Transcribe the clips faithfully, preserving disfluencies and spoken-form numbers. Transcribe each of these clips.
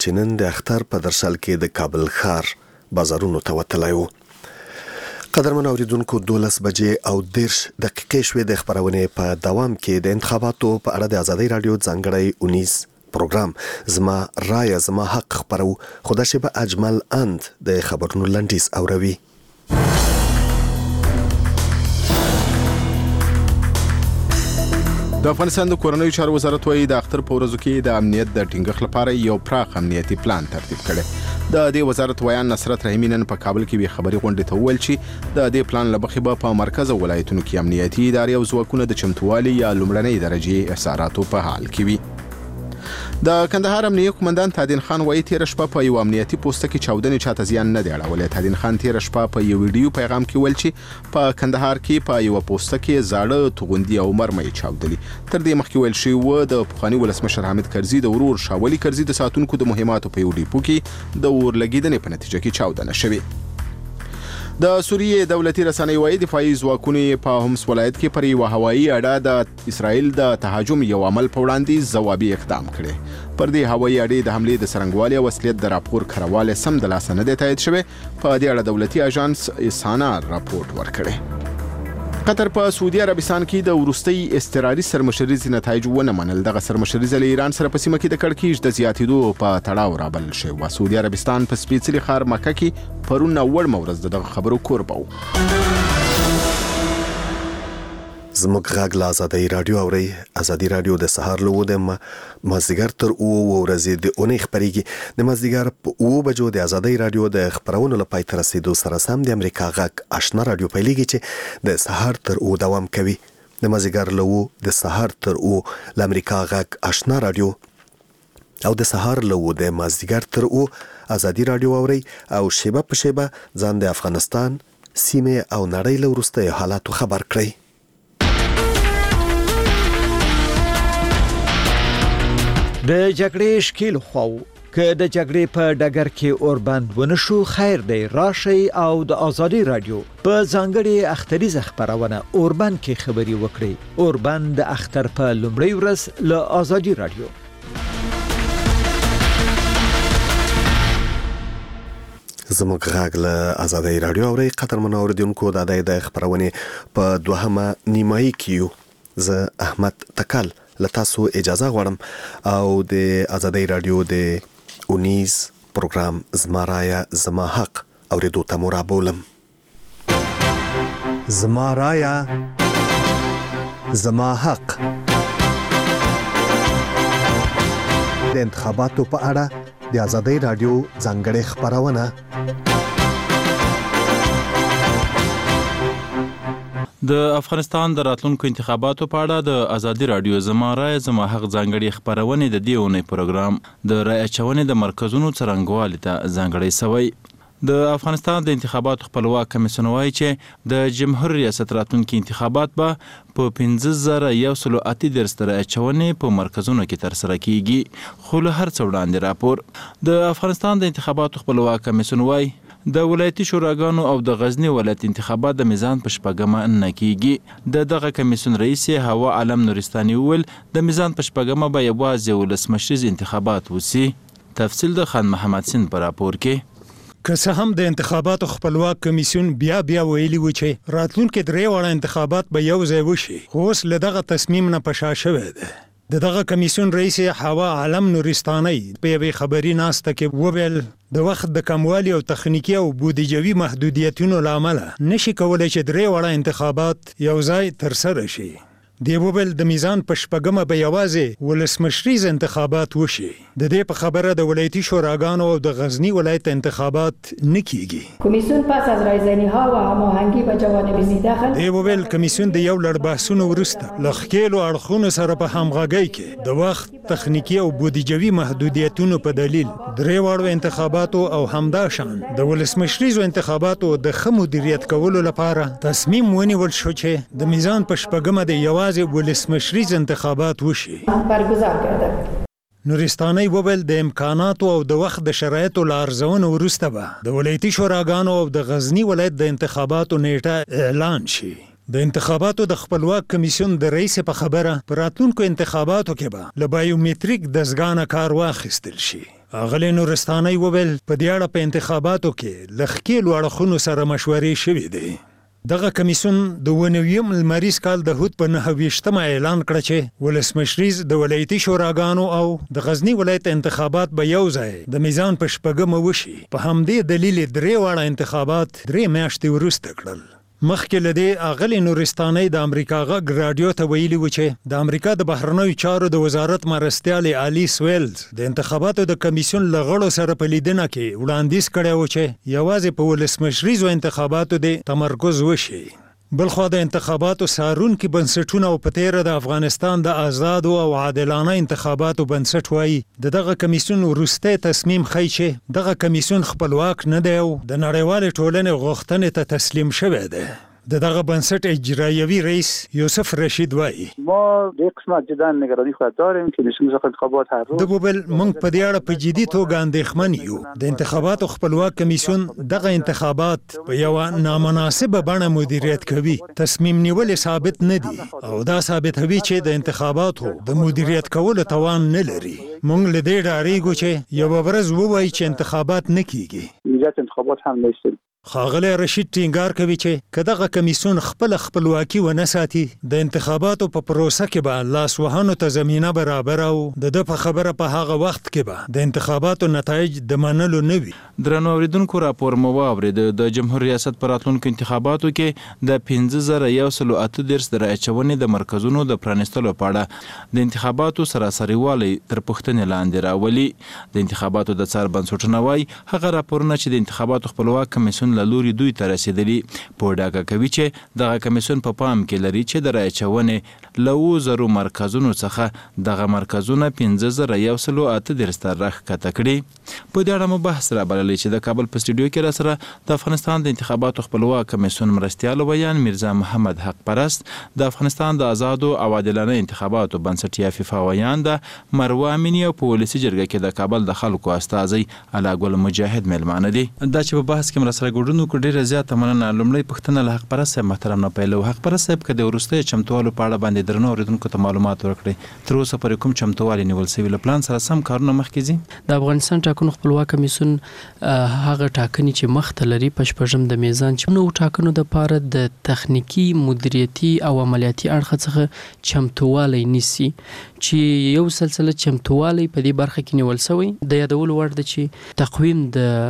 چې نن د اختر په درشل کې د کابل ښار بازارونو ته وتلی و. قدرمن اوریدونکو، دولس بجې او دېرش دقیقې شوې د خپرونې په دوام کې د انتخاباتو په اړه د ازادۍ راډیو ځانګړی اونیز پروګرام زما رایه زما حق خپرو، خو دا شیبه اجمل اند د خبرونو لنډیز اوروي. د افغانستان د کورنیو چارو وزارت وايي د اختر په ورځو کې د امنیت د ټینګښت لپاره یو پراخ امنیتي پلان ترتیب کړي. د دې وزارت ویان نصرت رحیمي نن په کابل کې وی خبري غونډې ته وویل چې د دې پلان له مخې به په مرکز ولایتونو کې امنیتي ادارې او ځواکونه د چمتووالي یا لومړنۍ درجې احصاراتو په حال کې وي. د کندهار امنیه قومندان تادین خان وایي تیر شپه په یو امنیتي پوسټ کې چاودنې چاته زیان نه دی اړولی. تادین خان تیر شپه په یو ویډیو پیغام کې ویل چې په کندهار کې په یو پوسټ کې زاړه توغندي او مرمۍ چاودلي. تر دې مخکې ویل شوی و د پخواني ولسمشر حامد کرزي د ورور شاولي کرزي د ساتونکو د مهماتو په یو ډیپو کې د اور لګیدنې په نتیجه کې چاودنه شوې. د سوریې دولتي رسنۍ وايي دفاعي ځواکونه په همس ولایت کې پر یو هوایي اډه د اسرائیل د تهاجم یو عمل په وړاندې ځوابي اقدام کړي. پر دې هوایي اډې د حملې د څرنګوالي او اصلیت د راپور کړواله سم د لاسه نه دی تایید شوی. په دې اړه دولتي اژانس سانا راپورټ ورکړي. قطر په سعودي عربستان کې د وروستي اضطراري سرمشریز نتایج ونه منل. دغه سرمشریز له ایران سره په سیمه کې د کړکېچ د زیاتېدو په تړاو رابلل شوی و. سعودي عربستان په سپېڅلي ښار مکه کې پرون اول مورز دغه خبرو کوربه و. زموږ غږ له ازادۍ راډیو اورئ. ازادي راډیو د سهار له اوه د مازدیګر تر اوه ورځې د اونۍ خپرېږي. د مازدیګر په اوه بجو د ازادۍ راډیو د خپرونو له پای ته رسېدو سره سم د امریکا غږ آشنا راډیو پیلېږي چې د سهار تر اوه دوام کوي. د مازدیګر له اوه د سهار تر اوه له امریکا غږ آشنا راډیو او د سهار له اوه د مازدیګر تر اوه ازادي راډیو اورئ او شیبه په شیبه ځان د افغانستان سیمې او نړۍ له وروستیو حالاتو خبر کړئ. د جګړې شکیل خو که د جګړې په ډګر کې اوربند ونشو خیر دی راشي او د ازادي رادیو په ځانګړي اختریزه خبرونه اوربند کې خبري وکړي. اوربند د اختر په لومړۍ ورځ له ازادي رادیو. زموږ غږ له ازادۍ راډیو اورئ. قدرمن اوریدونکو، دا د خبرونې په دوهمه نیمایي کې یو. زه احمد تکل له تاسو اجازه غواړم او د ازادۍ راډیو د اونیز پروګرام زما رایه زما حق اوریدو ته مو رابولم. زما رایه زما حق د انتخاباتو په اړه د ازادۍ راډیو ځانګړې خبرونه. د افغانستان د راتلونکو انتخاباتو په اړه د ازادي راډیو زما رایه زما حق ځانګړي خبرونه د دې اونۍ پروګرام د رایه اچونې د مرکزونو څرنګوالي ته ځانګړی شوی. د افغانستان د انتخاباتو خپلواک کمیسیون وایي چې د جمهور ریاست راتلونکي انتخابات به په پنځه زره یو سل او اته دېرش د رایه اچونې په مرکزونو کې ترسره کیږي. خو له هر څه وړاندې راپور د افغانستان د انتخاباتو خپلواک کمیسیون وایي د ولایتي شوراګانو او د غزنی ولایت انتخابات د میزان په شپږمه نه کیږي. د دغه کمیسیون رئیس هوا علم نورستاني ویل د میزان په شپږمه به یوازې ولسمشریز انتخابات وسی. تفصیل د خان محمد سین په راپور کې. که څه هم د انتخاباتو خپلواک کمیسیون بیا بیا ویلي و چې راتلونکي درې واړه انتخابات به یو ځای وشي، خو اوس له دغه تصمیم نه په شا شوی دی. د دغه کمیسیون رئیس هوا علم نورستاني په یوې خبري ناسته کې وویل د وخت د کموالي او تخنیکی او بودیجوي محدودیتونو له امله نشي کولای چې درې واړه انتخابات یو ځای ترسره شي. دی وویل د میزان په شپږمه به یوازې ولسمشریز انتخابات وشي. د دې په خبره د ولایتي شوراګانو او د غزنی ولایت انتخابات نه کیږي. کمیسیون پس از رایزنی‌ها و هماهنگی با جوانب ذی‌دخل دی وویل کمیسیون د یو لړ بحثونو وروسته له ښکېلو اړخونو سره په همغږۍ کې د وخت تخنیکی او بودیجوي محدودیتونو په دلیل درې واړو انتخاباتو او همداشان د ولسمشریزو انتخاباتو د ښه مدیریت کولو لپاره تصمیم ونیول شو چې د میزان په شپږمه د یوازې ولسمشریز انتخابات وشي. برگزار کردند. نورستاني وویل د امکاناتو او د وخت د شرایطو له ارزونې وروسته به د ولایتي شوراګانو او د غزنی ولایت د انتخاباتو نیټه اعلان شي. د انتخاباتو د خپلواک کمیسیون د رئیس په خبره پر راتلونکو انتخاباتو کې به له بایومټریک دستګاه کار واخیستل شي اغلی نورستاني وویل په دې اړه په انتخاباتو کې له ښکېلو اړخونو سره مشورې شوې دي. دغه کمیسیون د ونویم لمریز کال د هوت په نهه ویشتمه اعلان کړ چې ولسمشریز د ولایتي شوراګانو او د غزنی ولایت انتخابات به یو ځای د میزان په شپږمه وشي. په همدې دلیل درې واړه انتخابات درې میاشتې وروسته کړل. مخکې له دې اغلی نورستاني د امریکا غږ راډیو ته ویلي و چې د امریکا د بهرنیو چارو د وزارت مرستیال الیس ویلز د انتخاباتو د کمیسیون له غړو سره په لیدنه کې وړاندیز کړی و چې یوازې په ولسمشریزو انتخاباتو د تمرکز وشي. بلخوا د انتخاباتو سارونکي بنسټونه او په تیره د افغانستان د آزادو او عادلانه انتخاباتو بنسټ وایي د دغه کمیسیون وروستی تصمیم ښیي چې دغه کمیسیون خپلواک نه دی او د نړیوالې ټولنې غوښتنې ته تسلیم شوی دی. د دغه بنسټ اجرایوي رئیس یوسف رشید وایي ما د قسمت جدا نگرانی خود داریم که نشون انتخابات هر روز د بوبل مونږ په دې اړه په جدي توګه اندېښمن یو. د انتخاباتو خپلواک کمیسیون دغه انتخابات په یو نامناسبه بڼه مدیریت کوي. تصمیم نیول ثابت نه دي او دا ثابتوي چې د انتخاباتو د مدیریت کولو توان نه لري. مونږ له دې ډارېږو چې یوه ورځ ووایي چې انتخابات نه کیږي. نجات انتخابات هم نیست. ښاغلی رشید ټینګار کوي چې که دغه کمیسیون خپل خپلواکي ونه ساتي د انتخاباتو په پروسه کې به لاسوهنو ته زمینه برابر او د ده په خبره په هغه وخت کې به د انتخاباتو نتایج د منلو نه وي. درنو اوریدونکو راپور مو واورېد. د جمهور ریاست په راتلونکو انتخاباتو کې د پنځه زره یو سل اته دېرش د رایې اچونې د مرکزونو د پرانیستلو په اړه د انتخاباتو سراسري والی تر پوښتنې لاندې راولي. د انتخاباتو د څار بنسټونه وایي هغه راپورونه چې د انتخاباتو خپلواک کمیسیون له لوري دوی ته رسېدلي په ډاګه کوي چې دغه کمیسیون په پا پام کې لري چې د رایې اچونې له اووه زرو مرکزونو څخه دغه مرکزونه پنځه زره یو سل اته دېرش ته راښکته کړي. په دې اړه مو بحث رابللی چې د کابل په سټوډیو کې راسره د افغانستان د انتخاباتو خپلواک کمیسیون مرستیال ویان میرزا محمد حق پرست، د افغانستان د آزادو او عادلانه انتخاباتو بنسټ یا فیفا ویان د مروه امینی او په ولسي جرګه کې د کابل د خلکو استازی علاګل مجاهد میلمانه دي. دا چې په بحث کې مرسره ګډون کو ډیره زیاته مننه. لومړی پوښتنه له حق پرست صاحب محترم نه پیلو. حق پرست صاحب که د وروستیو چمتووالو په اړه باندې درنو اوریدونکو ته معلومات ورکړئ، تر اوسه پورې کوم چمتووالی نیول سوي له پلان سره سم کارونه مخکې ځي؟ د افغانستان ټاکنو خپلواک کمیسیون هغه ټاکنې چې مخته لري په شپږم د میزان چې نو ټاکنو دپاره د تخنیکي مدیریتي او عملیاتي اړخه څخه چمتووالی نیسي چې یو سلسله چمتووالی په دې برخه کې نیول سوی. د یادولو وړ ده چې تقویم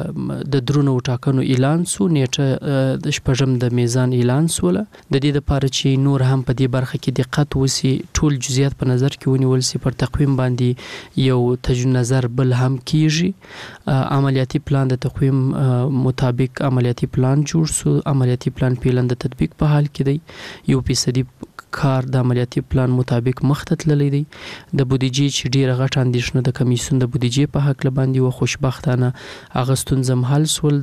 د د درونو ټاکنو اعلان سو، نیټه د شپږم د میزان اعلان سوله. د دې لپاره چې نور هم په دې برخه کې دقت وسی، ټول جزئیات په نظر کې ونیول سي، پر تقویم باندې یو تجدید نظر بل هم کیږي. عملیاتي پلان د تقویم مطابق عملیاتي پلان جوړ سو. عملیاتي پلان پیلن د تطبیق په حال کې دی. یو فیصدي کار د عملیاتي پلان مطابق مخته تللی دی. د بودیجې چې ډیره غټه اندېښنه د کمیسیون د بودیجې په هکله باندې و، خوشبختانه هغه ستونزه هم حل سول.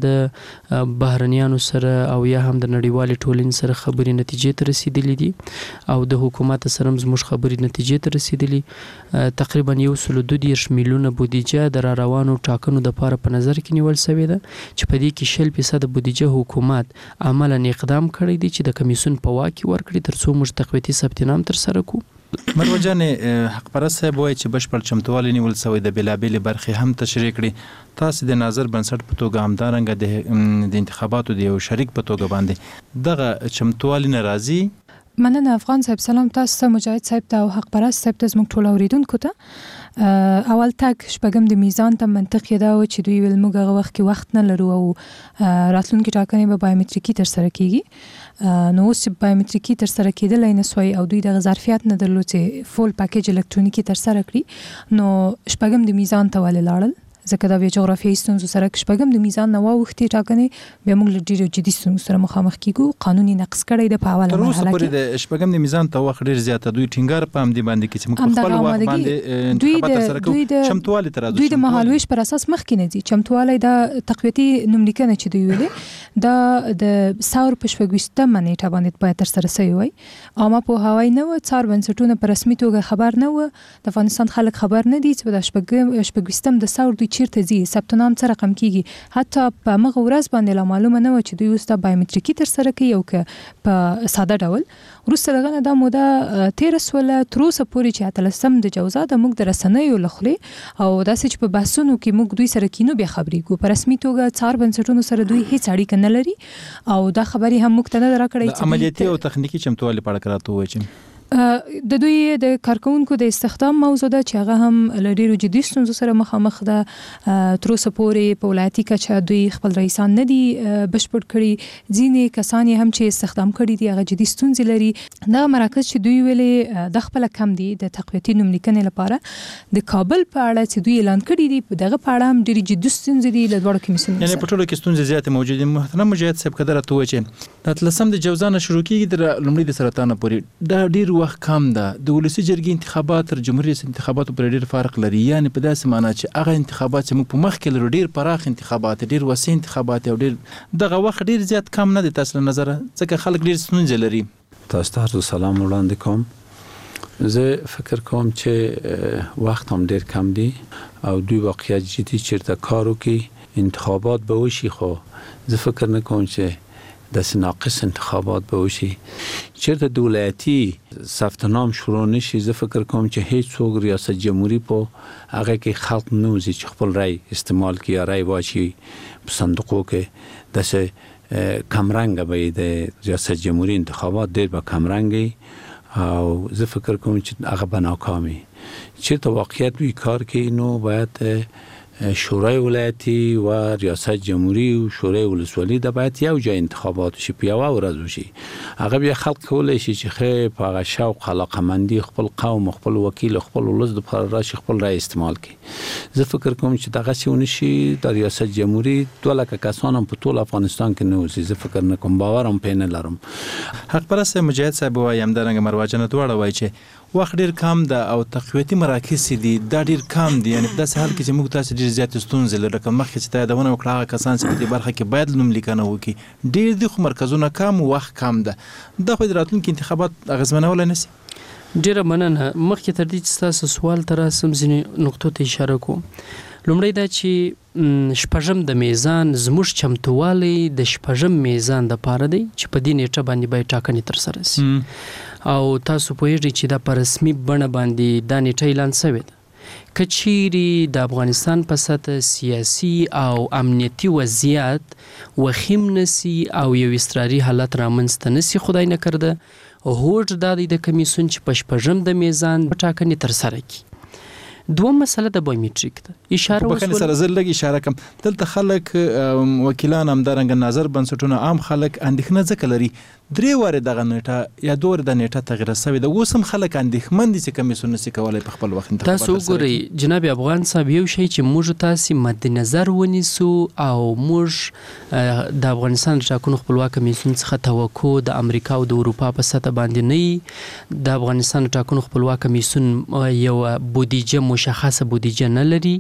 د بهرنیانو سره او یا هم د نړیوالې ټولنې سره خبرې نتیجې ته رسیدلې دي او د حکومت سره هم زموږ خبرې نتیجې ته رسیدلې. تقریبا یو سل دوه دېرش میلیونه بودیجه د را روانو ټاکنو دپاره په نظر کې نیول سوې ده چې په دې کې شل فیصده بودیجه حکومت عملا اقدام کړی دی چې د کمیسیون په واک کې ورکړي تر څو موږ تقویتي ثبت نام ترسره کړو. مروه جانې، حق پرست صاحب وایي چې بشپړ چمتووالی نیول سوی د بېلابېلې برخې هم تشریح کړي. تاسو د ناظر بنسټ په توګه همدارنګه د انتخاباتو د یو شریک په توګه باندې دغه چمتووالی نه راځي؟ مننه افغان صاحب. سلام تاسو ته، مجاهد صاحب ته او حق پرست صاحب ته، زموږ ټول اوریدونکو ته. اول تک شپږم د میزان ته منطق یې دا و چې دوی ویل موږ هغه وخت کې وخت نه لرو او راتلونکي ټاکنې به بایومتریکي ترسره کیږي. نو اوس چې بایومتریکي ترسره کېدلی نه سوی او دوی دغه ظرفیت نه درلود چې فول پاکیج الکترونیکي ترسره کړي، نو شپږم د میزان ته ولې لاړل؟ ځکه دا بیا جغرافیایي ستونزو سره شپږم د میزان نه واوښتې ټاکنې بیا موږ له ډېرو جدي ستونزو سره مخامخ کیږو. قانون یې نقض کړی ده په اوله مرحله کې. تر اوسه پورې د شپږم د میزان ته وخت ډېر زیاته دوی ټینګار په همدې باندې کوي چې موږ په خپل وخت باندې انتخابات ترسره کوو. چمتووالی ته راځو. دوی د مهالویش پر اساس مخکې نه ځي. چمتووالی دا تقویتي نوملیکنه چې دوی ویلې دا د ساور په شپږویشتمه نیټه باندې باید ترسره سوی وای. عامه پوهاوی نه و، څار بنسټونه په رسمي توګه خبر نه و، د افغانستان خلک خبر نه دي چې د شپږویشتم د ساور دوی چیرته ځي، ثبت نام څه رقم کیږي. حتی په مغه ورځ باندې لا معلومه نه و چې دوی اوس د بایومټریکي تر سره کوي او که په ساده ډول. وروسته دغه نه دا موده تېره سوله تر اوسه پورې چې اتلسم د جوزا د موږ د رسنیو له خولې او داسې چې په بحثونو کې موږ دوی سره کینو بیا خبرېږو. په رسمي توګه څار بنسټونو سره دوی هیڅ اړیکه نه لري او دا خبرې هم موږ ته نه راکړی چې عملیاتي او تخنیکی چمتووالي په اړه راته ووایي چې د دوی د کارکونکو د استخدام موضوع ده چې هغه هم له ډېرو جدي ستونزو سره مخامخ ده. تر اوسه پورې په ولایتي کچه دوی خپل رئیسان نه دي بشپړ کړي. ځینې کسان هم چې استخدام کړي دي هغه جدي ستونزې لري. دغه مراکز چې دوی ویلې د خپل کم دي د تقویتي نوملیکنې لپاره د کابل په اړه چې دوی اعلان کړي دي دغه په اړه هم ډېرې جدي ستونزې دي له دواړو کمیسیونونو یعنې په ټولو کې ستونزې زیاتې موجودې دي. محترم مجاهد صاحب که درته ووایي چې د اتلسم د جوزا نه شروع کېږي تر لومړي د سرطانه پورې دا ډېر وخت کم ده. د ولسي جرګې انتخابات تر جمهوري ریاست انتخاباتو پورې ډېر فرق لري. یعنې په داسې معنا چې هغه انتخابات چې موږ په مخ کې لرو ډېر پراخ انتخابات ډېر وسیع انتخابات او ډېر دغه وخت ډېر زیات کم نه دی تاسو له نظره ځکه خلک ډېر ستونزې لري. تاسو ته عرض سلام وړاندې کوم. زه فکر کوم چې وخت هم ډېر کم دی او دوی واقعیت جدي چیرته کار وکړي انتخابات به وشي. خو زه فکر نه کوم چې داسې ناقص انتخابات به وشي. چیرته د ولایتي ثبت نام شروع نشي زه فکر کوم چې هیڅ څوک ریاست جمهوری په هغه کې خلق نه وځي چې خپل رای استعمال کړي یا رای واچي په صندوقو کې. داسې کمرنګه به د ریاست جمهوری انتخابات ډېر به کمرنګي او زه فکر کوم چې هغه به ناکامي. چیرته واقعیت وی کار کوي نو باید شورای ولایتي و ریاست جمهوری او شورای ولسوالی د باید یو ځای انتخابات شي په یو ورځ وشي. هغه بیا خلک کولای شي چې خې په هغه شوق علاقمندي خپل قوم خپل وکیل خپل ولس د پر راشي خپل رای استعمال کړي. زه فکر کوم چې دغه څه ونشي د ریاست جمهوری دوه لکه کسان هم په ټول افغانستان کې نه وځي. زه فکر نه کوم باور هم پې نه لرم. حق پرست مجاهد صاحب وایي همدارنګه مروه جنت دواړه وایي چې وخت ډېر کم ده او تقویتي مراکز دي دا ډېر کم دي. یعنې په داسې حال کې چې موږ تاسو ډېر زیاتې ستونزې لرو لکه مخکې چې تا یادونه وکړه هغه کسان چې په دې برخه کې باید نوملیکنه وکړي ډېر دي خو مرکزونه کم وخت کم ده. دا خو د راتلونکي انتخابات اغېزمنولی نه شي. ډېره مننه. مخکې تر دې چې ستاسو سوال ته راسم ځینې نقطو ته اشاره کوم. لومړی دا چې شپږم د میزان زموږ چمتووالی د شپږم میزان دپاره دی چې په دې نیټه باندې باید ټاکنې ترسره شي او تاسو پوهیږئ چې دا په رسمي بڼه باندې دا نیټه اعلان شوې ده. که چیرې د افغانستان په سطح سیاسي او امنیتي وضعیت وخیم نسی او یو اضطراري حالت رامنځته نسی خدای نکرده هوډ دا دی د کمیسیون چې په شپږم د میزان ټاکنې ترسره کړي. دوم مسله د بایومټریک ده. اشاره وسول بخنه سره زر لګ اشاره کوم دلته خلک وکیلان هم درنګ نظر بنسټونه عام خلک اندېښنه ځکه لري درې واره دغه نیټه یا دوه د نیټه تغییر شوی د اوس هم خلک اندېښمن دي چې کمیسیون نشي کولای په خپل وخت انتخابات تاسو وګورئ جناب افغان صاحب یو شی چې موږ تاسو مد نظر ونیسو او موږ د افغانستان ټاکنو خپلواک کمیسیون څخه توقع د امریکا او د اروپا په سطح باندې نه د افغانستان ټاکنو خپلواک کمیسیون یو بودیجه مشخصه بودیجه نه لري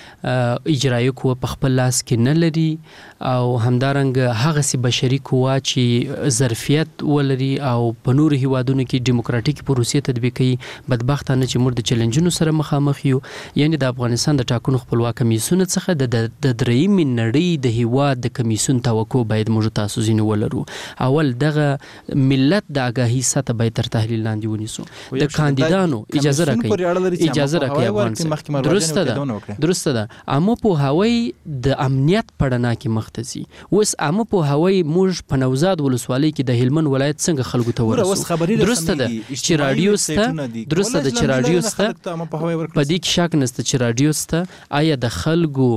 اجرایي قوه په خپل لاس کې نه لري او همدارنګه هغه سي بشري قوه چې ظرفیت ولري او په نورو هیوادونو کې دیموکراتیک پروسې تطبیق کوي. بدبختانه چې موږ د چیلنجونو سره مخامخ یو. یعنی د افغانستان د ټاکنو خپلواک کمیسیون څخه د د درېیمې نړۍ د هیواد د کمیسیون توقع باید موږ تاسو ځینې ولرو. اول دغه ملت د آگاهی سطح باید تر تحلیل لاندې ونیسو. د کاندیدانو اجازه راکړي اجازه راکړي افغان صاحب درسته ده درسته ده عامه پوهاوی د امنیت پړنا کې مختزي. اوس عامه پوهاوی موږ په نوزاد ولسوالۍ کې د هلمند ولایت څنګه خلکو ته ورسو درسته ده چې رادیو سته درسته ده چې رادیو سته په دې کې شک نشته چې رادیو سته. آیا د خلکو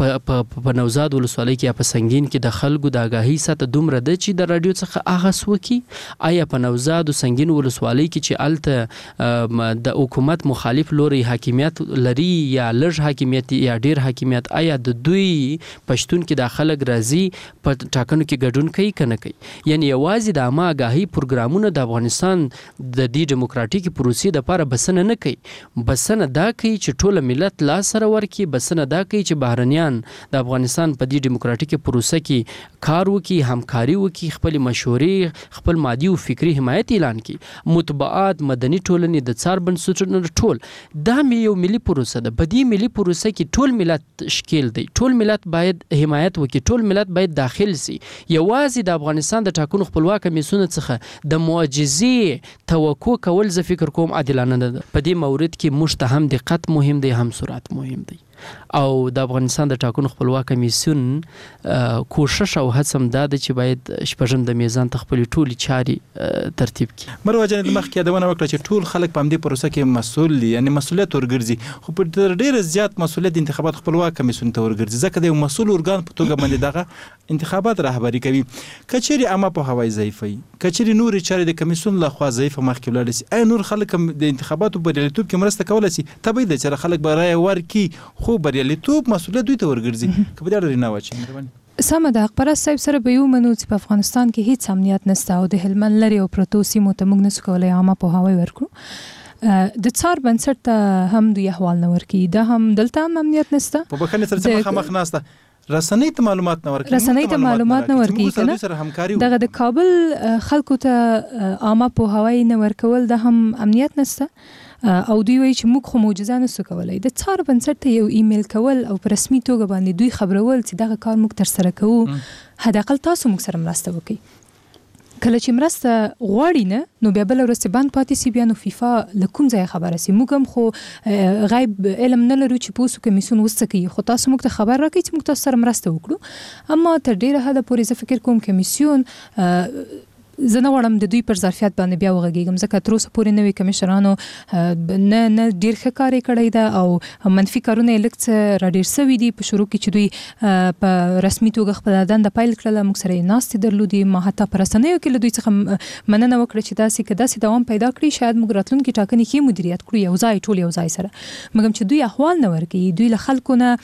په نوزاد ولسوالۍ کې یا په سنگین کې د خلکو د آگاهی سطح دومره ده چې د رادیو څخه اغاز وکړي؟ آیا په نوزاد او سنگین ولسوالۍ کې چې الته د حکومت مخالف لوري حاکمیت لري یا لږ حاکمیت یا ډیر حاکمیت آیا د دوی پښتون کې د خلک راځي په ټاکنو کې ګډون کوي کنه کوي؟ یعنی یوازې د عامه آگاهی پروګرامونه د افغانستان د دې دیموکراتیکي پروسې لپاره بسنه نه کوي. بسنه دا کوي چې ټول ملت لاس سره ورکړي. بسنه دا کوي چې بهرنیان د افغانستان په دې دیموکراتیکي پروسه کې کار وکړي همکاري وکړي خپل مشورې خپل مادي او فکری حمایت اعلان کړي. مطبوعات مدني ټولنې د څار بنسټونو ټول دا یو ملي پروسه ده. په دې ملي پروسه کې ټول ټول ملت شکیل دی، ټول ملت باید حمایت وکړي، ټول ملت باید داخل سي. یوازې د افغانستان د ټاکنو خپلواک کمیسیون څخه د معجزې توقع کول زه فکر کوم عادلانه نه ده. په دې مورد کې موږ ته هم دقت مهم دی، هم سرعت مهم دی. او د افغانستان د ټاکنو خپلواک کمیسیون کوشش او هڅه دا ده چې باید شپږم د میزان ته خپل ټولي چاري ترتیب کړي. مروه جان د مخکې یادونه وکړه چې ټول خلک په همدې پروسه کې مسؤل دي، یعنی مسؤلیت ورګرځي، خو په ډېر زیات مسؤلیت د انتخابات خپلواک کمیسیون ته ورګرځي، ځکه د یو مسؤل ارګان په توګه باندې دغه انتخابات رهبري کوي. کچېرې عامه پوهاوی ضعیفه وي، کچېرې نورې چارې د کمیسیون لخوا ضعیفه مخکې ولاړې سي، آیا نور خلک د انتخاباتو بریالیتوب کې مرسته کولی سي؟ طبیعي ده چې خلک به رایه ورکړي، خو بریالیتوب مسؤلیت دوی ته ورګرځي. که په دې اړه نه واچي مهرباني. سمه ده. حقپرست صاحب سره به یو منو چې په افغانستان کې هیڅ امنیت نشته او د هلمند لرې او پرتو سیمو ته موږ نسو کولی عامه پوهاوی ورکړو. د څار بنسټ ته هم دوی احوال نه ورکوي، دا هم دلته هم امنیت نشته. په بخښنې سره چې مخامخ ناسته رسنۍ ته معلومات نه ورکوي، رسنۍ ته معلومات نه ورکوي کنه. دغه د کابل خلکو ته عامه پوهاوی نه ورکول دا هم امنیت نشته. او دوی وایي چې موږ خو معجزه نسو کولی. د څار بنسټ ته یو ایمیل کول او په رسمي توګه باندې دوی خبرول چې دغه کار موږ ترسره کوو، حداقل تاسو موږ سره مرسته وکړئ. کله چې مرسته غواړي نه نو بیا بله ورځ بند پاتې سي، بیا نو فیفا له کوم ځایه خبره سي. موږ هم خو غیب علم نه لرو چې پوه سو کمیسیون اوس څه کوي، خو تاسو موږ ته خبر راکړئ چې موږ تاسو سره مرسته وکړو. اما تر ډېره حده پورې زه فکر کوم کمیسیون زه نه غواړم د دوی پر ظرفیت باندې بیا وغږیږم، ځکه تر اوسه پورې نوي کمشنرانو نه نه ډېر ښه کار یې کړی ده او منفي کارونه یې لږ څه راډېر سوي دي. په شروع کې چې دوی په رسمي توګه خپله دنده پیل کړله، موږ سره یې ناستې درلودې، ما حتی په رسنیو کې له دوی څخه مننه وکړه چې داسې که داسې دوام پیدا کړي شاید موږ راتلونکي ټاکنې ښې مدیریت کړو یو ځای ټول یو ځای سره. مګر چې دوی احوال نه ورکوي، دوی له خلکو نه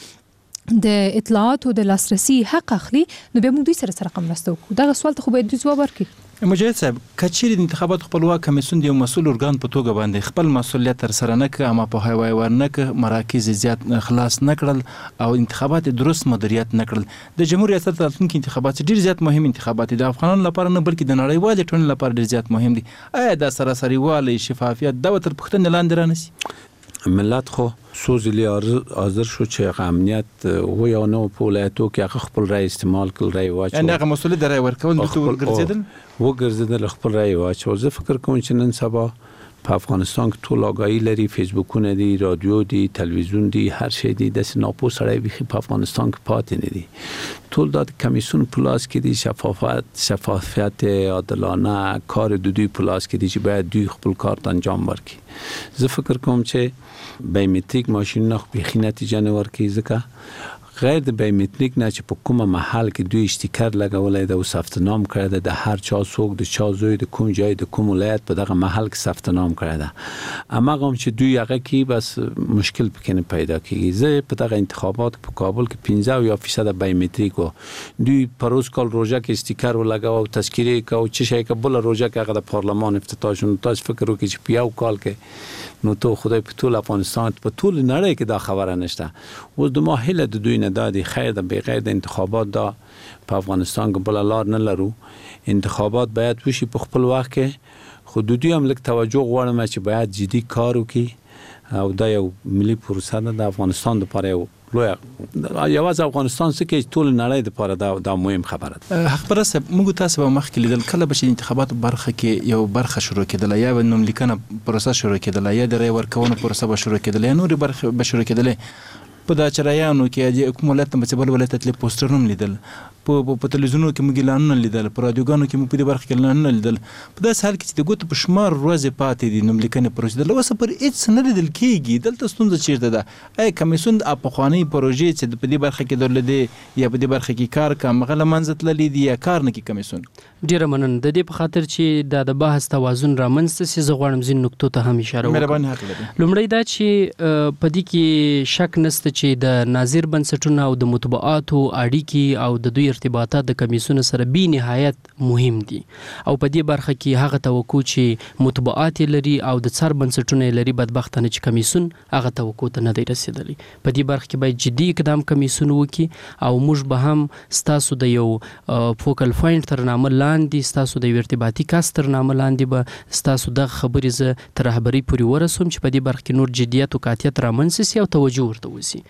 د اطلاعاتو د لاسرسي حق اخلي، نو بیا موږ دوی سره سره مرسته وکړو. دغه سوال ته خو باید دوی ځواب ورکړي. مجاهد صاحب، کچېرې د انتخابات خپلواک کمیسیون د یو مسؤل ارګان په توګه باندې خپل مسؤلیت ترسره نه کړ، عامه پوهاوی ورنه کړ، مراکز زیات خلاص نه کړل او انتخابات درست مدیریت نه کړل، د جمهور ریاست راتلونکي انتخابات ډېر زیات مهم انتخابات دي، د افغانانو لپاره نه بلکې د نړیوالې ټولنې لپاره ډېر زیات مهم دي. آیا دا سراسري والی، شفافیت دا تر پوښتنې لاندې رانیسي؟ ملت خو سوزلی حاضر شو چې هغه امنیت و یا نه په ولایتو کې هغه خپل رای استعمال کړ، رای واچو، یعنې هغه مسؤلیت د رای ورکول دوی ته ورګرځېدل وګرځېدل، خپل رای واچو. زه فکر کوم چې نن سبا په افغانستان کې ټول آگاهي لري، فیسبوکونه دي، رادیو دي، تلویزیون دي، هر شی دي، داسې ناپوه سړی بیخي په افغانستان کې پاتې نه دي. ټول دا د کمیسیون په لاس کې دي، شفافیت شفافیت عادلانه کار د دوی په لاس کې دي چې باید دوی خپل کار ته انجام ورکړي. زه فکر کوم چې بایومتریک ماشینونه خو بیخي نتیجه نه ورکوي، ځکه غیر د بایومتریک نه چې په کومه محل کې دوی اشتیکر لګولی ده او ثبت نام کړی ده، د هر چا څوک د چا زوی د کوم جای د کوم ولایت په دغه محل کې ثبت نام کړی ده، هماغه هم چې دوی هغه کې بس مشکل پکې نه پیدا کېږي. زه په دغه انتخابات په کابل کې پنځه اویا فیصده بایومتریک و، دوی په روز کال روژه کې استیکر ولګاوه او تذکیره یې کوه، څه شی که بله روژه کې هغه د پارلمان افتتاح شو. نو تاسو فکر وکړئ چې په یو کال کې نو تو خدای په ټول افغانستان په ټول نړۍ کې دا خبره نشته. اوس د ما هیله د دوی نه دا دی، خیر د بغیر د انتخابات دا په افغانستان کې بل لار نه لرو، انتخابات باید وشي په خپل وخت کې، خو د دوی هم لږ توجه غواړم چې باید جدي کار وکړي او دا یو ملي پروسه ده د افغانستان لپاره یو لوی یوازې افغانستان څه کې ټول نړۍ لپاره دا دا مهم خبره ده. حقپرست صاحب، موږ تاسو به مخکې لیدل کله به چې انتخاباتو برخه کې یو برخه شروع کېدله، یا به نوملیکنه پروسه شروع کېدله، یا د رای ورکونې پروسه به شروع کېدله، یا نورې برخې به شروع کېدلې. په دا چرایانو کې د کوم ولایت نه بل ولایت تللی پوسټرونه لیدل، په په تلویزیونونو کې موږ اعلانونه لیدل، په رادیوګانو کې موږ په دې برخه کې اعلانونه لیدل. په داسې حال کې چې د ګوتو په شمار ورځې پاتې دي نوملیکنې پروسې، له اوسه پر هېڅ نه لیدل کېږي. دلته ستونزه چېرته ده؟ آیا کمیسیون د پخوانۍ پروژې چې په دې برخه کې درلودې یا په دې برخه کې کار کوم هغه له منځه تللی دي یا کار نه کوي کمیسیون؟ ډېره مننه. د دې په خاطر چې دا د بحث توازن رامنځته سي، زه غواړم ځینو نکتو ته هم اشاره وکړم. مهرباني حق لري. لومړی دا چې په دې کې شک نشته چې د ناظر بنسټونه او د مطبوعاتو اړیکې او د دوی ارتباطات د کمیسیون سره بې نهایت مهم دي، او په دې برخه کې هغه توقع چې مطبوعات لري او د څار بنسټونه لري، بدبختانه چې کمیسیون هغه توقع ته نه دی رسیدلی. په دې برخه کې باید جدي اقدام کمیسیون وکړي او موږ به هم ستاسو د یو فوکل پوینټ تر نامه لاندې، ستاسو د یو ارتباطي کس تر نامه لاندې به ستاسو دغه خبرې زه تر رهبرۍ پورې ورسوم چې په دې برخه کې نور جدیت او قاطعیت رامنځته سي او توجه ورته وسي.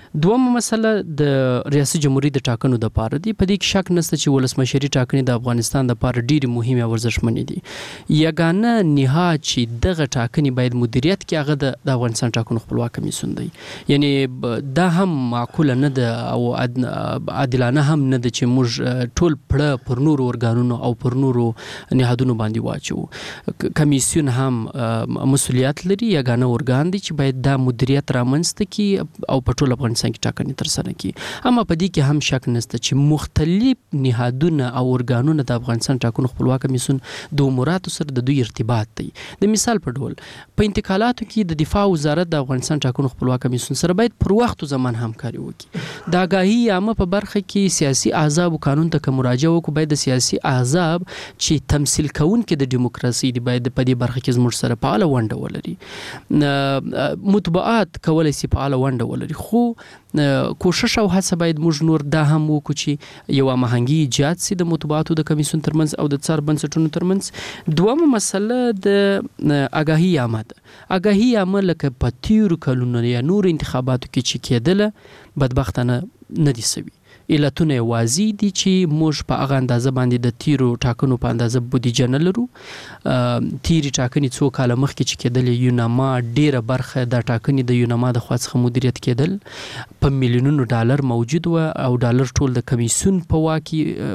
دومه مسله د ریاست جمهوریت د ټاکنو د پاره دی. په دې کې شک نشته چې ولسمشري ټاکنې د افغانستان د پاره ډېری مهمه او ارزښتمنې دي. یګانه نهاد چې دغه ټاکنې باید مدیریت کې هغه د افغانستان ټاکنو خپلواک کمیسیون دی. یعنی دا هم معقوله نه ده او عادلانه هم نه ده چې موږ ټول پړه پر نورو ارګانونو او پر نورو نهادونو باندې واچو. کمیسیون هم مسؤلیت لري، یګانه ارګان دی چې باید دا مدیریت رامنځته کړي او په ټول افغانستان کې ټاکنې ترسره کړي. اما په دې کې هم شک نشته چې مختلف نهادونه او ارګانونه د افغانستان ټاکنو خپلواک کمیسیون د اموراتو سره د دوی ارتباط دی. د مثال په ډول په انتقالاتو کې د دفاع وزارت د افغانستان ټاکنو خپلواک کمیسیون سره باید پر وخت او زمان همکاري وکړي. د آګاهي عامه په برخه کې سیاسي احزاب قانون ته مراجعه وکړو، باید د سیاسي احزاب چې تمثيل کوونکي د دیموکراسي دی باید په دې برخه کې زموږ سره فعال ونډه ولري. مطبوعات کولای شي فعال ونډه ولري، خو کوشش او هڅه باید موږ نور دا هم وکړو چې یو هماهنګي ایجاد سي د مطبوعاتو د کمیسیون ترمنځ او د څار بنسټونو ترمنځ. دومه مسله د آګاهي عامه ده. آګاهي عامه لکه په تیرو کلونو یا نور انتخاباتو کې چې کېدله بدبختانه نه دي سوي. علتونه واضح دي چې موږ په هغه اندازه باندې د تیرو ټاکنو په اندازه بودیجه نه لرو. تیری ټاکنې څو کاله مخکې چې کېدل یوناما ډیره برخه د ټاکنې د یوناما د خوا څخه مدیریت کېدل په میلیونونو ډالر موجود و او ډالر ټول د کمیسیون په واک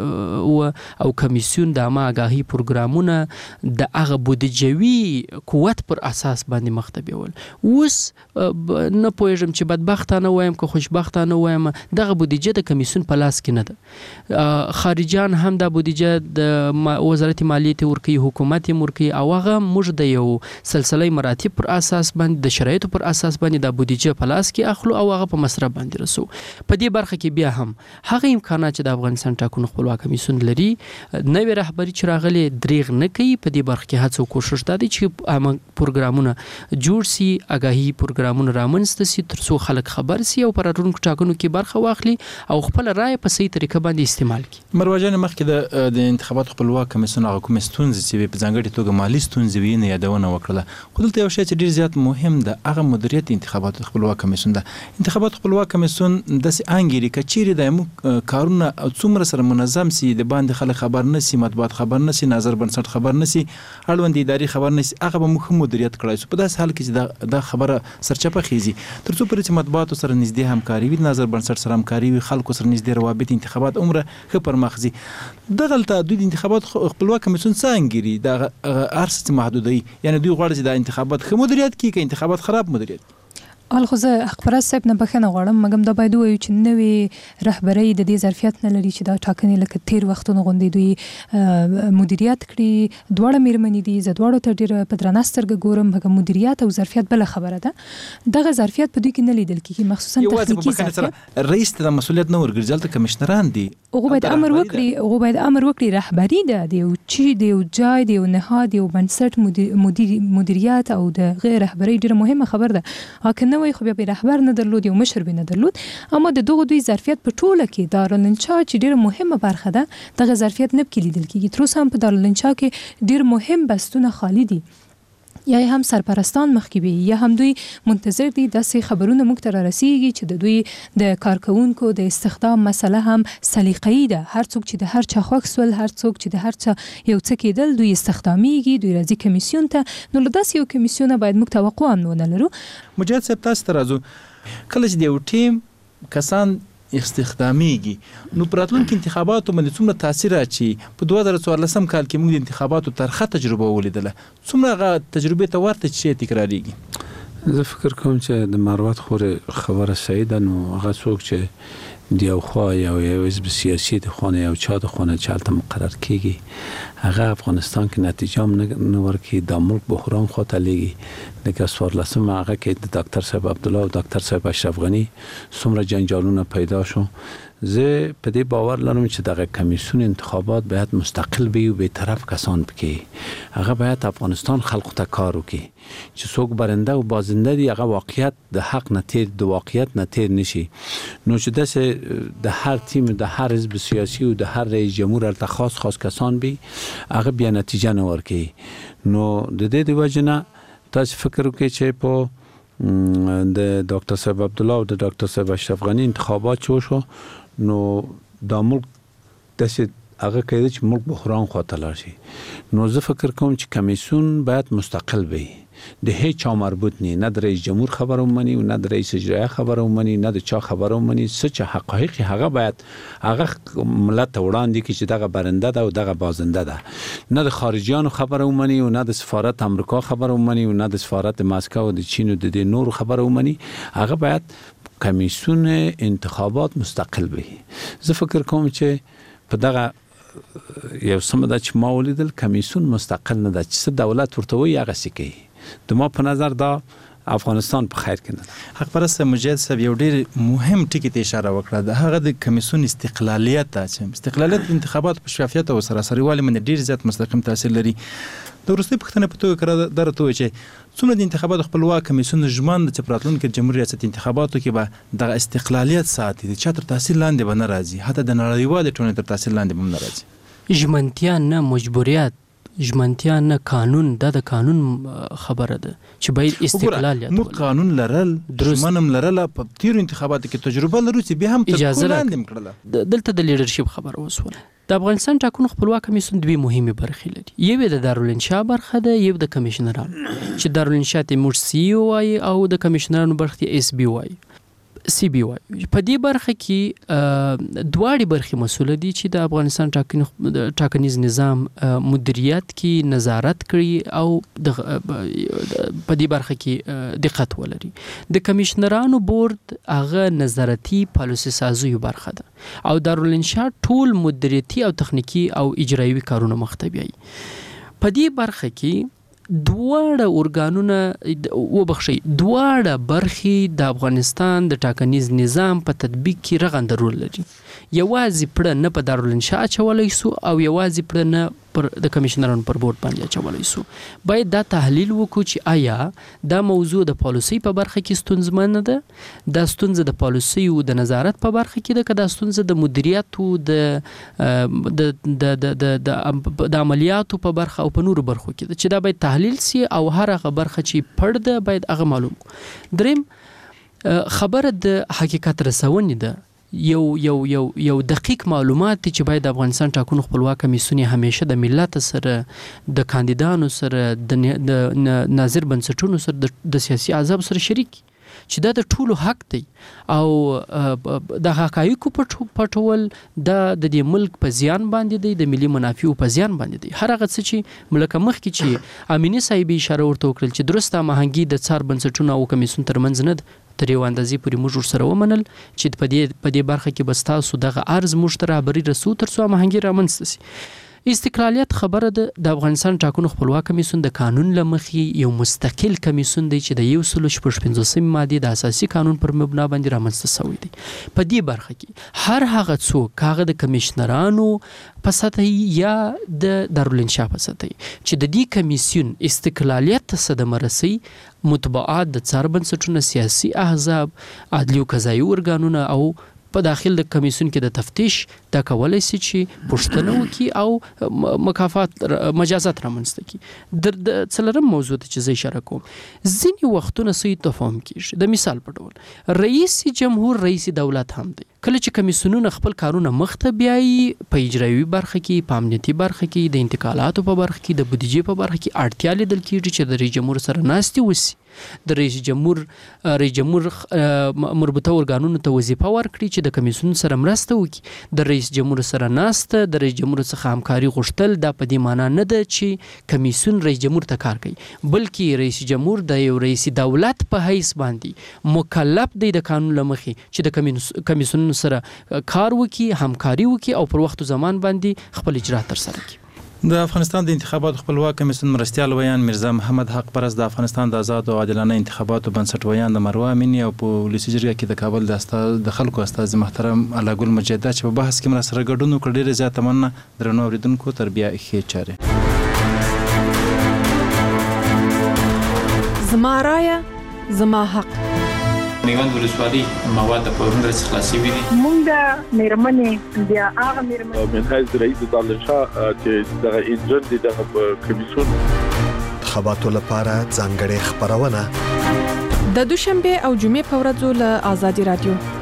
و او کمیسیون د عامه آګاهي پروګرامونه د هغه بودیجوي قوت پر اساس باندې مخ ته بیول. اوس نه پوهېږم چې بدبختانه وایم که خوشبختانه وایم دغه بودیجه د کمیسیون په لاس کې نه ده. خارجان هم د بودیجه د وزارت مالیې ته ورکوي، حکومت یې ورکوي او هغه موږ د یو سلسله مراتب پر اساس باندې د شرایطو پر اساس باندې د بودیجه په لاس کې اخلو او هغه په مصرف باندې رسو. په دې برخه کې بیا هم هغه امکانات چې د افغانستان ټاکنو خپلواک کمیسیون لري، نوې رهبری چې راغلي دریغ نه کوي. په دې برخه کې هڅه او کوشش دا دی چې عامه پروګرامونه جوړ سي، آګاهي پروګرامونه رامنځته سي ترڅو خلک خبر سي او پر راتلونکو ټاکنو کې برخه واخلي او خپل رائے په صحیح طریقه باندې استعمال کړي. مروجانه مخکې د د انتخاباتو خپلواک کمیسیون هغه کوم ستونزې چې په ځانګړي توګه مالی ستونزې وي نه یادونه وکړه. خو دلته یو شی چې ډیر زیات مهم ده هغه مدیریت انتخاباتو خپلواک کمیسیون ده. انتخاباتو خپلواک کمیسیون داسې انګیري کچېرې د مو کارونه څومره سره منظم سي، د باندې خلک خبر نه سي، مطبوعات خبر نه سي، نظر بنسټ خبر نه سي، اړوند اداري خبر نه سي، هغه به مخ مدیریت کړای سو. په داسې حال کې چې دا خبره سرچپه خيزي ترڅو پرې چې مطبوعات سره نږدې همکاري وي، نظر بنسټ سره همکاري وي، خلکو سره نږدې روابط انتخابات عمره ښه پر مخ ځي. دغلته دوی د انتخابات خپلواک کمیسیون څنګه انګیري د ارس محدودي، یعنی دوی غواړي چې د انتخابات ښه مدیریت کړي که انتخابات خراب مدیریت کړي. الخو زه حقپرست صاحب نه بخښنه غواړم، مګم دا باید ووایو چې نوې رهبرۍ د دې ظرفیت نه لري چې دا ټاکنې لکه تیر وختونو غوندې دوی مدیریت کړي. دواړه میرمنې دي، زه دواړو ته ډېره په درنه سترګه ګورم. هغه مدیریت او ظرفیت بله خبره ده، دغه ظرفیت په دوی کې نه لیدل کېږي، مخصوصا تخنیکي ظرفیت. رئیس ته د مسؤلیت نه ورګرځي، هلته کمیشنران دي، هغه باید امر وکړي، هغه باید امر وکړي. رهبري ده د یو چی د یو ځای د یو نهاد یو بنسټ مدیریت او د غیر رهبري ډېره مهمه خبره ده. هغه نه وي خو بیا رهبر نه درلود، یو مشر به نه درلود، اما د دغه دوی ظرفیت په ټوله کې دارالانشا چې ډیره مهمه برخه ده دغه ظرفیت نه کې لیدل کېږي. تر اوسه هم په دارالانشا کې ډیر مهم بستونه خالی دي، یا هم سرپرستان مخکې وي یا هم دوی منتظر دي داسې خبرونه موږ ته رارسیږي چې د دوی د کارکونکو د استخدام مسله هم سلیقه‌ای ده. هر څوک چې د هر چا خوښ سول، هر څوک چې د هر چا یو څه کېدل، دوی استخدامیږي، دوی راځي کمیسیون ته. نو له داسې یو کمیسیونه باید موږ توقع هم ونه لرو. مجاهد صاحب تاسو ته راځو، کله چې د یو ټیم کسان استخدامیږي نو پر راتلونکو انتخاباتو باندې څومره تاثیر اچي؟ په دوه زره څوارلسم کال کې موږ د انتخاباتو ترخه تجربه ولیدله، څومره تجربه ته ورته شي تکراریږي؟ زه فکر کوم چې د مروت خوري خبره صحیح ده. نو هغه څوک چې د یو خوا یو یو حزب سیاسي د خانه یو چا د خانه چالت مقرر کیږي، هغه افغانستان کې نتیجه هم نه ورکي، د ملک بحران خواته لګي. د څوارلسم هغه کې د ډاکټر صاحب عبدالله او ډاکټر صاحب اشرف غنی څومره جنجالونه پیدا شو. زه په دې باور لرم چې دغه کمیسیون انتخابات باید مستقل وي او به طرف کسان پکې، هغه باید افغانستان خلکو ته کار وکړي چې څوک برنده او بازنده دی، هغه واقعیت د حق نه تیر د واقعیت نه تیر نشي. نو چې داسې د هر تیم د هر حزب سیاسي او د هر رئیس جمهور الته خاص خاص کسان بي، هغه بیا نتیجه نه ورکړي. نو د دې د وجه نه تاسو فکر وکړئ چې په د ډاکټر صاحب عبد الله او د ډاکټر صاحب اشرف غنی انتخابات شو نو د ملک د هغه کېده چې ملک بحران خواته لاړ شي. نو زه فکر کوم چې کمیسیون باید مستقل وي، د هیڅ چا مربوط نه نه د رئیس جمهور خبره ومني او نه د رئیس اجرایه خبره ومني، نه د چا خبره ومني. څه چې حقایق هغه باید هغه ملت وړاندې کړي چې دغه برنده ده او دغه بازنده ده، نه د خارجيانو خبره ومني او نه د سفارت امریکا خبره ومني او نه د سفارت مسکو او د چین او د نور خبره ومني. هغه باید کمیسیون انتخابات مستقل وي. زه فکر کوم چې په دغه یو سم د چې ما ولیدل کمیسیون مستقل نه ده، چې دولت ورته وي هغه څه کوي. د ما په نظر دا افغانستان په خیر کې نه ده. حق پرست مجاهد صاحب یو ډیر مهم ټکی ته اشاره وکړه، د هغه د کمیسیون استقلالیت ته چې استقلالیت انتخابات په شفافیت او سراسري والي باندې ډیر زیات مستقیم تاثیر لري. د وروستي پښتنه په توګه کړه درته وي چې څومره د انتخاباتو خپلواک کمیسیون ژمن د راتلونکي جمهوریت ریاست انتخاباتو کې به دغه استقلالیت ساتي، د چا تر تاثیر لاندې به نه راځي، حتی د نړیوالې ټولنې تر تاثیر لاندې به نه راځي. ژمنتیا نه مجبوریت، ژمنتیا نه قانون، دا د قانون خبره ده چې باید استقلال یاد. موږ قانون لرل، دښمنم لرل، په تیرو انتخاباتو کې تجربه لرو چې بیا هم اجازه راکړه. دلته د لیډرشپ خبره وسوله. د افغانستان ټاکنو خپلواک کمیسیون دوی مهمه برخې لري. یو د دارالانشا برخه ده، یو د کمیشنرانو چې دارالانشا ته موږ سی وایي او د کمیشنرانو برخه اس بي وایي سی بي وایي. په دې برخه کې دواړي برخې مسؤل دي چې د افغانستان ټاکنیز نظام مدیریت کې نظارت کړي او د په دې برخه کې دقت ولري. د کمیشنرانو بورډ هغه نظارتي پالیسي سازي برخه ده او دارالانشا ټول مدیریتي او تخنیکی او اجرایي کارونه مخته بیاي. په دې برخه کې دواړه ارګانونه وبخښي دواړه برخې د افغانستان د ټاکنیز نظام په تطبیق کې رغنده رول لري. یوازې پړه نه په دارالانشا اچولای سو او یوازې پړه نه پر د کمیشنرانو پر بورډ باندې اچولای سو. باید دا تحلیل وکړو چې آیا دا موضوع د پالیسي په برخه کې ستونزمن ده، دا ستونزه د پالیسي او د نظارت په برخه کې ده، که دا ستونزه د مدیریت او د د د د عملیاتو په برخه او په نورو برخو کې ده، چې دا باید تحلیل سي او هر هغه برخه چې پړ ده باید هغه معلوم. دریم خبره د حقیقت رسونې ده، یو یو یو یو دقیق معلومات چې باید د افغانستان ټاکنو خپلواک کمیسیون همیشه د ملت سره، د کاندیدانو سره، د ناظر بنسټونو سره، د سیاسي احزاب سره شریک، چې دا د ټولو حق دی او د حقایقو پټول دا د دې ملک په زیان باندې دی، د ملي منافعو په زیان باندې دی. هر هغه څه چې ملک مخکې چې امینی صاحب اشاره ورته وکړل چې درسته مهنګي د څار بنسټونو او کمیسیون ترمنځ نه ده، تر یو اندازې پورې موږ ورسره ومنل چې په دې په دې برخه کې بس تاسو دغه عرض موږ ته رابري رسو تر څو مهنګي رامنځته سي. استقلالیت خبره ده. د افغانستان ټاکنو خپلواک کمیسیون د قانون له مخې یو مستقل کمیسیون دی چې د یو سل شپږ پنځوسمې مادې د اساسي قانون پر مبنا باندې رامنځته شوی دی. په دې برخه کې هر هغه څوک هغه د کمیشنرانو په سطح یا د دارالانشا په سطح چې د دې کمیسیون استقلالیت ته صدمه رسي، مطبوعات د څار بنسټونه، سیاسي احزاب، عدلي او قضایي ارګانونه او په داخل د کمیسیون کې د تفتیش دا کولای شي چې پوښتنه وکړي او مکافات مجازات رامنځته کړي. د څلورم موضوع ته چې زه اشاره کوم، ځینې وختونه سوی تفاهم کیږي. د مثال په ډول رئیس جمهور رئیس دولت هم دی، کله چې کمیسیونونه خپل کارونه مخته بیایي په اجرایي برخه کې، په امنیتي برخه کې، د انتقالاتو په برخه کې، د بودیجې په برخه کې اړتیا لیدل کیږي چې د رئیس جمهور سره ناستې وشي، د رئیس جمهور رئیس جمهور مربوطه ارګانونو ته وظیفه ورکړي چې د کمیسیون سره مرسته وکړي. د رئیس جمهور سره ناسته، د رئیس جمهور څخه همکاري غوښتل، دا په دې معنی نه ده چې کمیسیون رئیس جمهور ته کار کوي، بلکې رئیس جمهور د یو رئیس دولت په حیث باندې مکلف دی د قانون له مخې چې د کمیسیون سره کار وکړي، همکاري وکړي او پر وخت او زمان باندې خپل اجرا تر سره کړي. د افغانستان د انتخاباتو خپلواک کمیسیون مرستیال ویان میرزا محمد حق پرست د افغانستان د آزاد او عادلانه انتخاباتو بنسټ ویان د مروه امینی او په ولسي جرګه کې د کابل د استاد د خلکو استاد محترم الله ګل مجاهد چې په بحث کې مر سره ګډون وکړ، ډیره زیاته مننه. درنو اوریدونکو تر بیا ښې چارې. زما رایه زما حق. میوند ولسوالۍ مواد په ورن رس خلاصي وي. مونږ د میرمنې بیا هغه میرمنې من حیث رئیس دارالانشا چې دغه انجن دي دغه کمیسیون انتخاباتو لپاره ځانګړې خبرونه د دوشنبه او جمعې په ورځو له آزادي رادیو